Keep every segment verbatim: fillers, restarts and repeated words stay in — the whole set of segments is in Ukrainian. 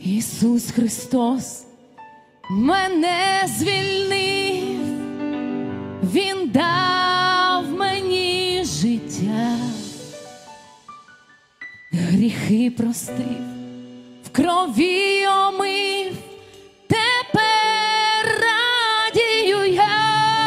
Ісус Христос мене звільнив, Він дав мені життя, гріхи простив, в крові омив, тепер радію я.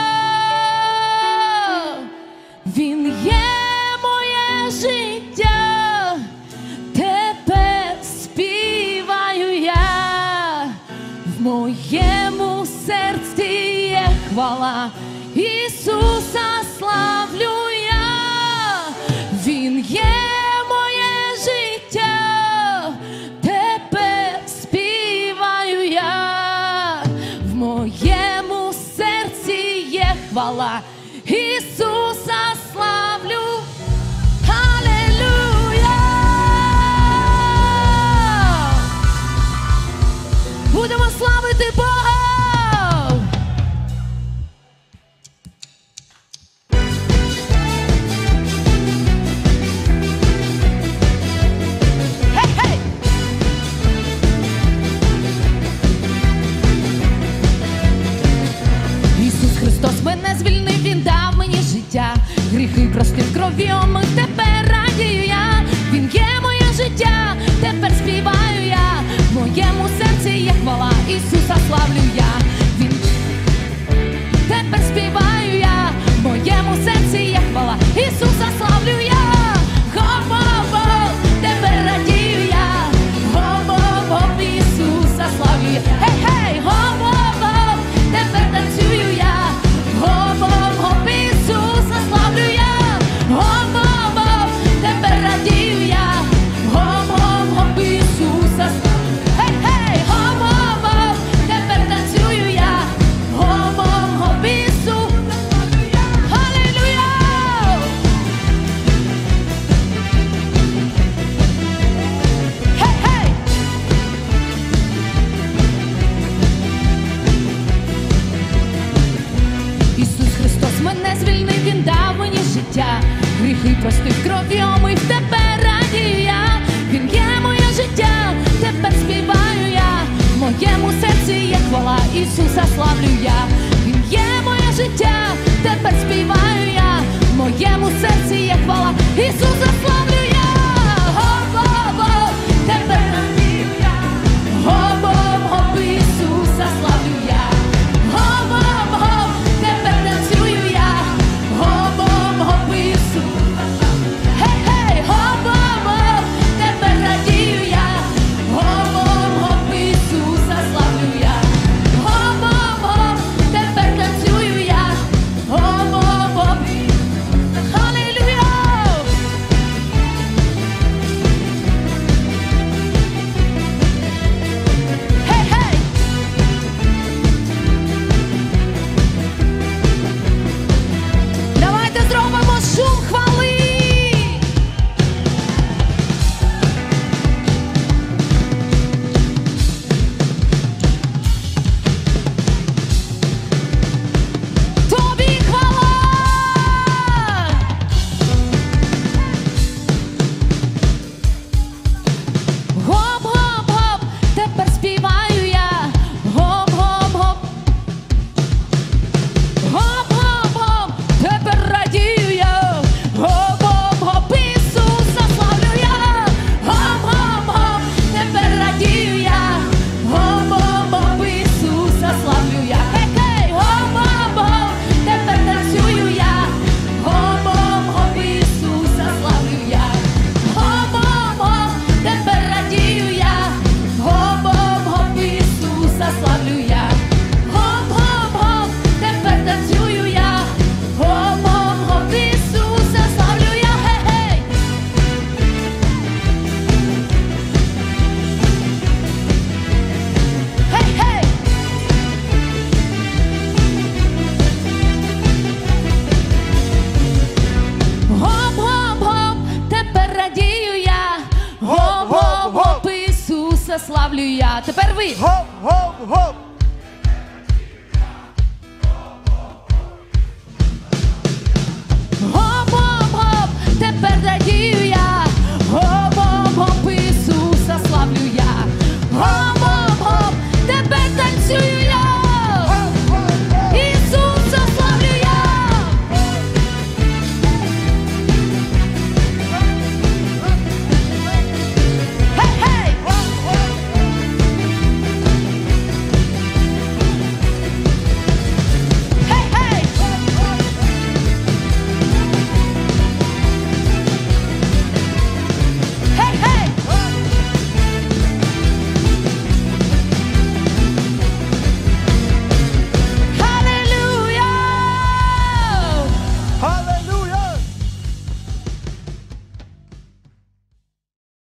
Він є моє життя, тепер співаю я. В моєму серці є хвала, Ісуса славлю я. Він є моє життя, тепер співаю я. В моєму серці є хвала, Ісуса славлю. Алілуя! Будемо славити Бога! Христос мене звільнив, Він дав мені життя, гріхи простив, крові омив, тепер радію я. Він є моє життя, тепер співаю я. В моєму серці є хвала, Ісуса славлю я. Він тепер співаю я. В моєму серці є хвала, Ісуса славлю я. Го-го-го, тепер радію я. Го-го-го, Ісуса славлю я. Гей-гей, го-го-го, тепер танцюю я. Гоп-гоп, Ісуса славлю я. Гоп-гоп, тепер радію я. Гоп-гоп, Ісуса славлю. Гей-гей, гоп-гоп, тепер танцюю я. Гоп-гоп, Ісуса славлю я. Алілуя! Гей-гей! Ісус Христос мене звільнив, Він дав мені життя, гріхи простив, крові омив, тепер радію я. Він є моє життя, тепер співаю я. В моєму серці є хвала, Ісуса славлю я. Він є моє життя, тепер співаю я. В моєму серці є хвала, Ісуса славлю я. Го-го-го, тепер радію я. Го-го-го, Ісуса славлю я. Го-го-го, тепер танцюю я. Го-го-го, Ісуса славлю. Гей-гей, го-го-го, тепер радію я. Го-го-го, Ісуса славлю я. Го-го-го, тепер танцюю я. Го-го-го, алілуя! Гей-гей! Давайте зробимо шум хвали! Тобі хвала! Гоп-гоп-гоп, тепер співаю я. Гоп-гоп-гоп. Гоп-гоп-гоп, тепер радію я. Гоп-гоп-гоп, Ісуса славлю я. Гоп-гоп-гоп, тепер радію я. Гоп-гоп-гоп, Ісуса славлю я. Хей-хей, гоп-гоп-гоп, тепер танцюю я. Гоп-гоп-гоп, Ісуса славлю я. Гоп-гоп-гоп, тепер радію я. Гоп-гоп-гоп, Ісуса славлю я. Гоп-гоп-гоп, тепер танцюю я. Гоп-гоп-гоп, Ісуса славлю я. Гей-гей! Гей-гей! Гоп-гоп-гоп, тепер радію я. Гоп-гоп-гоп, Ісуса славлю я. Тепер ви. Гоп, гоп, гоп.